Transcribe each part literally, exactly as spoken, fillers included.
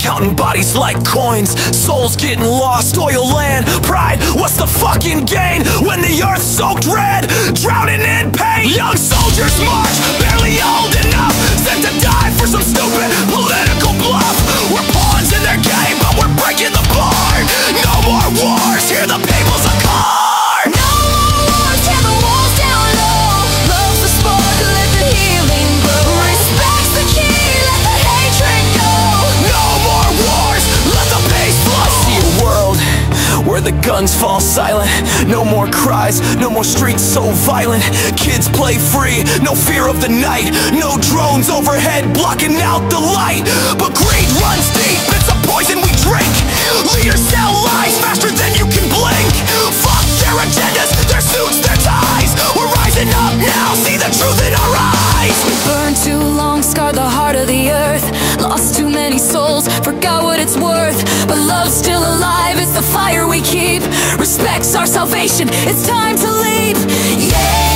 counting bodies like coins, souls getting lost, oil, land, pride. What's the fucking gain when the earth's soaked red, drowning in pain? Young soldiers march, barely old enough, set to die for some stupid political bluff. We're pawns in their game, but we're breaking the bar. No more wars, hear the people's a car. No more wars, tear the walls down low. Love's the spark, let the healing grow. Respect's the key, let the hatred go. No more wars, let the peace flow. I see a world where the guns fall silent. No more cries, no more streets so violent. Kids play free, no fear of the night. No drones overhead blocking out the light. But greed runs deep, it's a poison we drink. Leaders sell lies faster than you can blink. Fuck their agendas, their suits, their ties. We're rising up now, see the truth in our eyes. We burned too long, scarred the heart of the earth. Lost too many souls, forgot what it's worth. But love's still alive, it's the fire we keep. Respect's our salvation, it's time to leap. Yeah.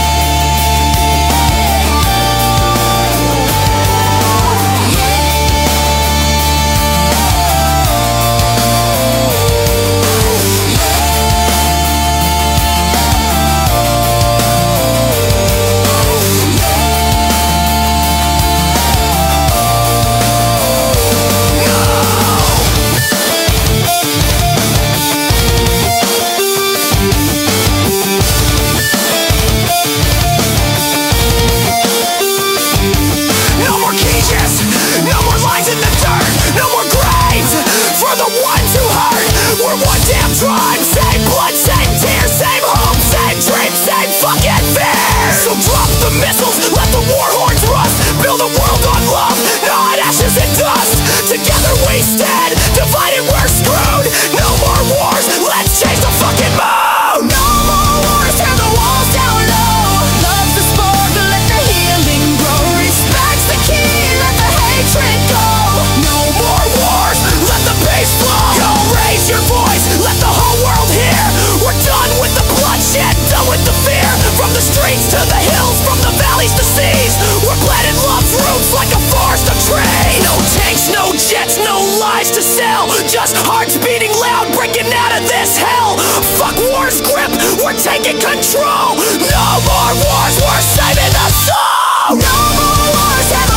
Tribe, same blood, same tears, same hope, same dreams, same fucking fear. So drop the missiles, let the war horns rust. Build a world on love, not ashes and dust. Together we stand, divided we're screwed. No more wars, let's change the fucking mood. No more wars, tear the walls down low. Love's the spark, let the healing grow. Respect's the key, let the hatred go. No more wars, let the peace flow. Yo, raise your voice, let the whole world hear. We're done with the bloodshed, done with the fear. From the streets to the hills, from the valleys to seas, we're planting love's roots like a forest of trees. No tanks, no jets, no lies to sell. Just hearts beating loud, breaking out of this hell. Fuck war's grip, we're taking control. No more wars, we're saving the soul. No more wars,